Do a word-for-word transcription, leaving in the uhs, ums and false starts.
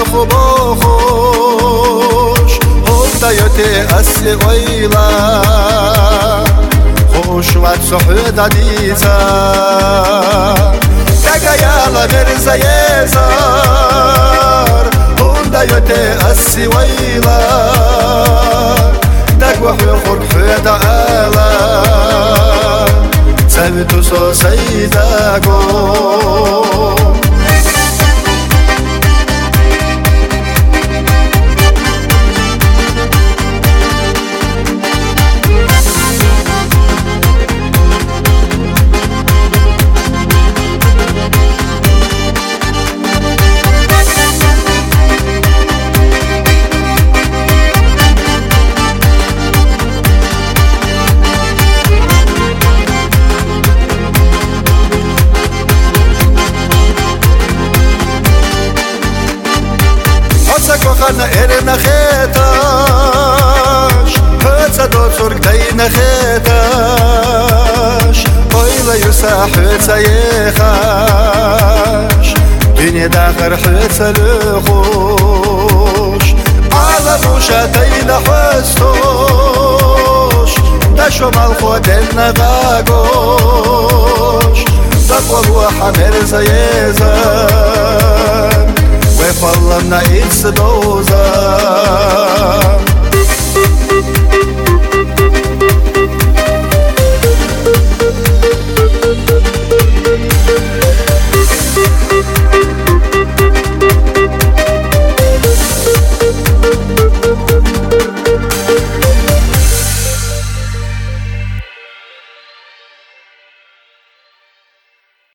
خوب و خوش هدایت اصل ویلا خوش و صحبت دیزا دگایالا مرزای زار هدایت اصل ویلا دگوح خرق حد علا سبت سوسي داغو Kochana erna chetash Hetza do zurg deine chetash Oila yusa hetza yechash Dine dachar hetza lechosh Ala musha deine chwestosh Dasho malcho denna gagosh Dakwa ruaha merza yezan وفضلنا إتس دوزا